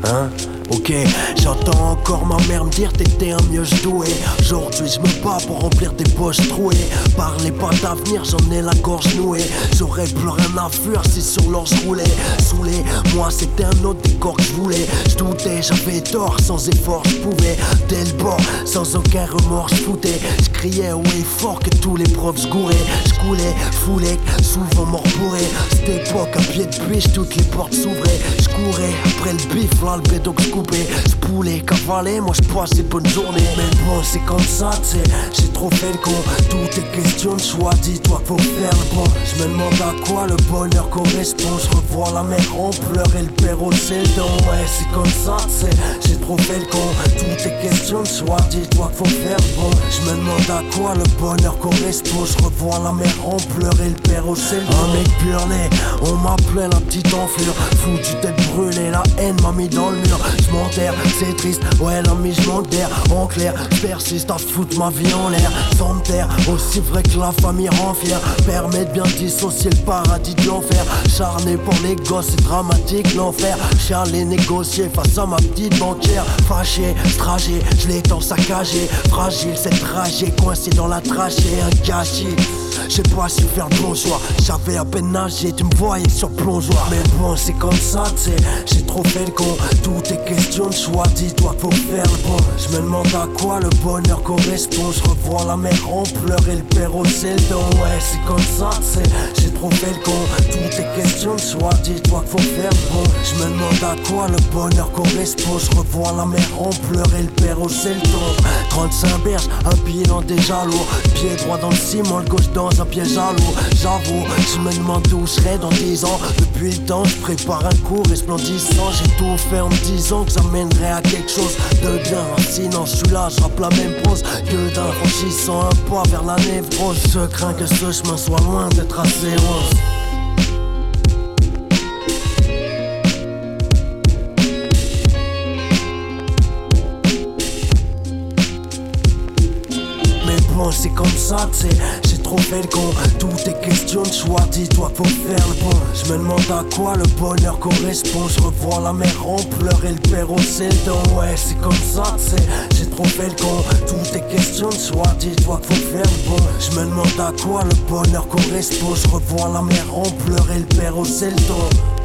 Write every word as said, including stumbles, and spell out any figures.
Hein? Ok, j'entends encore ma mère me dire t'étais un mieux doué. Aujourd'hui je me bats pour remplir des poches trouées. Parlez pas d'avenir, j'en ai la gorge nouée. J'aurais plus rien à fuir si sur l'or je roulais. Saoulé, moi c'était un autre décor que je voulais. Je doutais, j'avais tort, sans effort je pouvais. Dès le bord, sans aucun remords je foutais. Je criais haut et fort que tous les profs se gouraient. Je coulais, foulais, souvent mort bourré. Cette époque à pied de biche, toutes les portes s'ouvraient. Je courais après le bif, là le bédo que je coupais. Je poulais, cavalais, moi je passais bonne journée. Mais bon c'est comme ça, tu sais, j'ai trop fait le con. Tout est question de choix, dis-toi faut faire le bon. Je me demande à quoi le bonheur correspond. Je revois la mère en pleurs et le père au ciel don. Ouais c'est comme ça, tu sais, j'ai trop fait le con. Tout est question de choix, dis-toi faut faire le bon. Je me demande à quoi le bonheur correspond. Je revois la mère en pleurs et le père au ciel don. Un mec burlé, on m'appelait la petite enflure. Foutu tête brûlée, la haine m'a mis dans le mur. J'm'enterre, c'est triste, ouais l'ami j'm'enterre. En clair, j'persiste à foutre ma vie en l'air. Sans me taire, aussi vrai que la famille rend fière. Permet de bien dissocier le paradis de l'enfer. Charné pour les gosses, c'est dramatique l'enfer. Chialé négocier face à ma petite banquière. Fâché, trajet, j'l'ai tant saccagé. Fragile, c'est tragique, coincé dans la trachée, un gâchis. J'ai pas su faire le bonsoir, j'avais à peine nagé, tu me voyais sur plongeoir. Mais bon c'est comme ça, tu sais, j'ai trop fait le con. Tout est question de choix, dis-toi faut faire le bon. Je me demande à quoi le bonheur correspond. Je revois la mère en pleurs et le père au ciel don. Ouais c'est comme ça, tu sais, j'ai trop fait le con. Tout est question de choix, dis-toi faut faire le bon. Je me demande à quoi le bonheur correspond. Je revois la mère en pleurs et le père au ciel don. Trente-cinq berges, un bilan déjà lourd. Pied droit dans le ciment, le gauche dans un piège à l'eau. J'avoue, je me demande où je serai dans dix ans. Depuis le temps, je prépare un cours resplendissant. J'ai tout fait en me disant que ça mènerait à quelque chose de bien. Sinon, je suis là, je rappe la même prose que d'un franchissant un pas vers la névrose. Je crains que ce chemin soit loin d'être assez rose. C'est comme ça, tu sais, j'ai trop fait le con. Tout est question de choix, dis-toi faut faire le bon. Je me demande à quoi le bonheur correspond. Je revois la mère en pleurs et le père au ciel don. Ouais c'est comme ça, tu sais, j'ai trop fait le con. Tout est question de choix, dis-toi faut faire le bon. Je me demande à quoi le bonheur correspond. Je revois la mère en pleurs et le père au ciel don.